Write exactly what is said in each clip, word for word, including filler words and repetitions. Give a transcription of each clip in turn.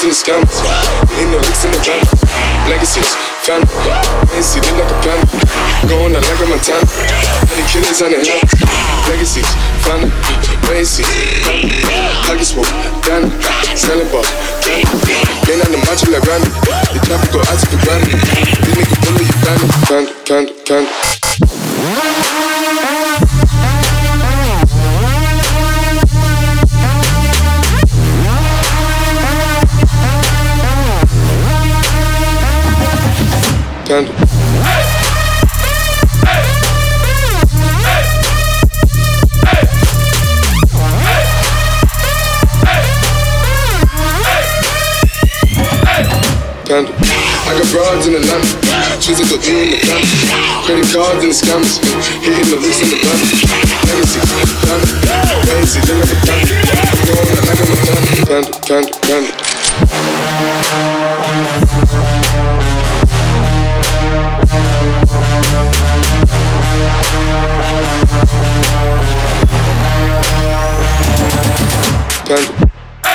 cards and the scams. Ain't no licks in the van. Legacies, fan. Ain't see them like a plan. Going out like a Montana. Any killers on the hand. Legacies, fan. Ain't see. Huggy smoke, Dan. Selling ball, Dan. Ain't on the macho like Randy. The traffic go out to the grand. This nigga follow you, Candy, Candy, Candy, Candy. Panda. Panda. I got broads in the land, choosing to do in the plan. Credit cards and the scams, hitting the list in the van. Legacy, panda, fancy, they like a panda. Going out like a Montana. Panda, panda, panda. Panda.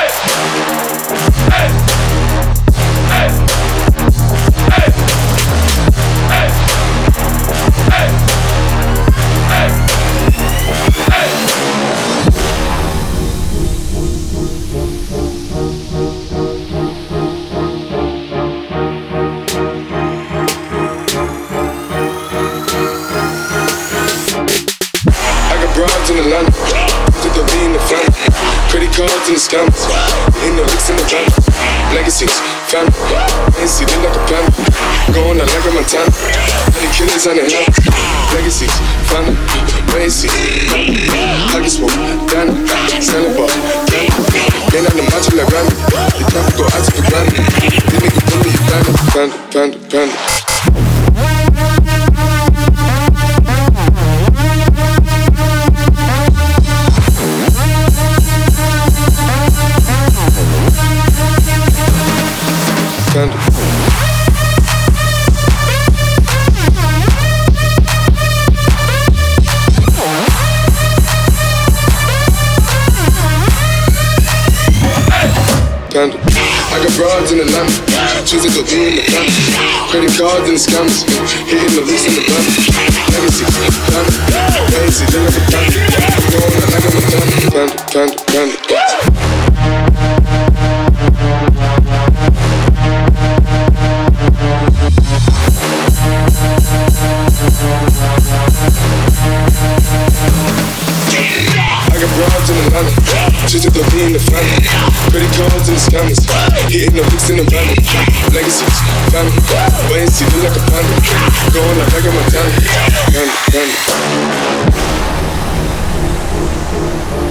Broads in the land, to the V in the fan. Credit cards and the scams, ain't no licks in the van. Legacies, fan, ain't see them like a plan. Going out like a Montana, any killers on the hand. Legacies, fan, ain't see. Huggy smoke, Dan, selling ball, Dan. Ain't on the macho like Randy, the traffic go out to the grand. This nigga follow you, Panda, Panda, Panda, Panda. Panda. Panda. I got broads in the land, choosing to do in the plan. Credit cards and the scams, hitting the list in the van. Legacy, panda, fancy, they like a panda. Going out like a Montana. Panda, panda, panda. I got broads in the land, choosing to be in the fan. Credit cards and the scammers, hitting the licks in the van. Legacies, fan, wait and see, look like a panda. Going out like a Montana. Panda, panda.